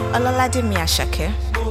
Ọlọ́ládèmí Àṣàkẹ́.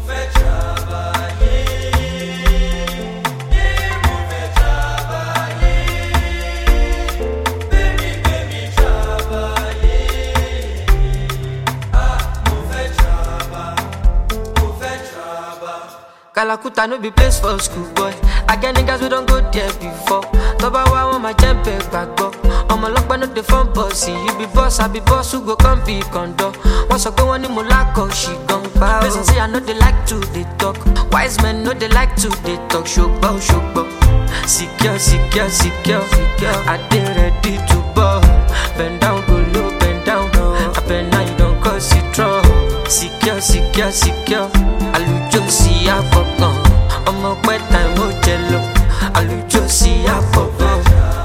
Kalakuta no be place for school boy. I get niggas we don't go there before. Toba wa want my jump back go. I'm a lock no the phone bossy. You be boss, I be boss who go come be condo. Once I go on in Molako, she gon' bow. Person say I know they like to they talk. Wise men know they like to they talk. Shogbo, shogbo. Secure, secure, secure, secure. I dey ready to ball. Bend down, go low, bend down. I bend now you don't cause it trouble. Secure, secure, secure. Alujo si afokan. Ọmọ pẹ́ time ó jẹ lọ. Alujo si afokan.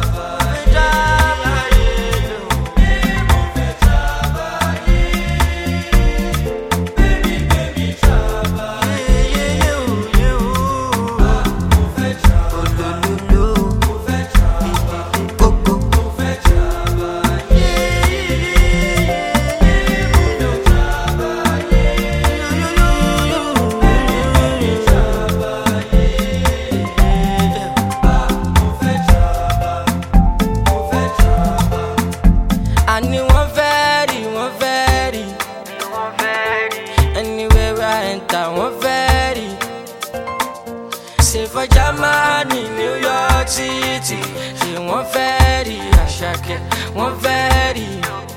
One very say for Germany, New York City. She one very Àṣàkẹ́, one very.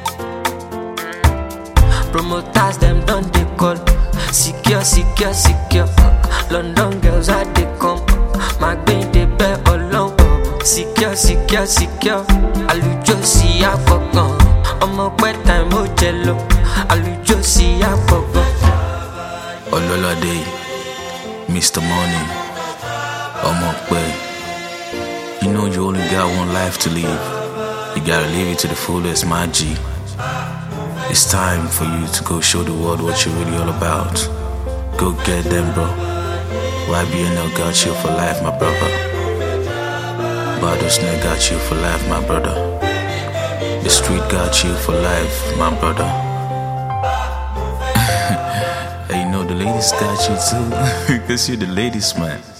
Promoters them done they call. Secure, secure, secure. London girls how they come. My baby they bear along. Secure, secure, secure. Alujo si afokan. Ọmọ pẹ́ time ó jẹ lọ. Alujo si afokan. Ololade, Mr. Money, Omokwe. You know you only got one life to live. You gotta live it to the fullest, my G. It's time for you to go show the world what you're really all about. Go get them, bro. YBNL got you for life, my brother. Badosne got you for life, my brother. The street got you for life, my brother. The ladies got you too, because you're the ladies man.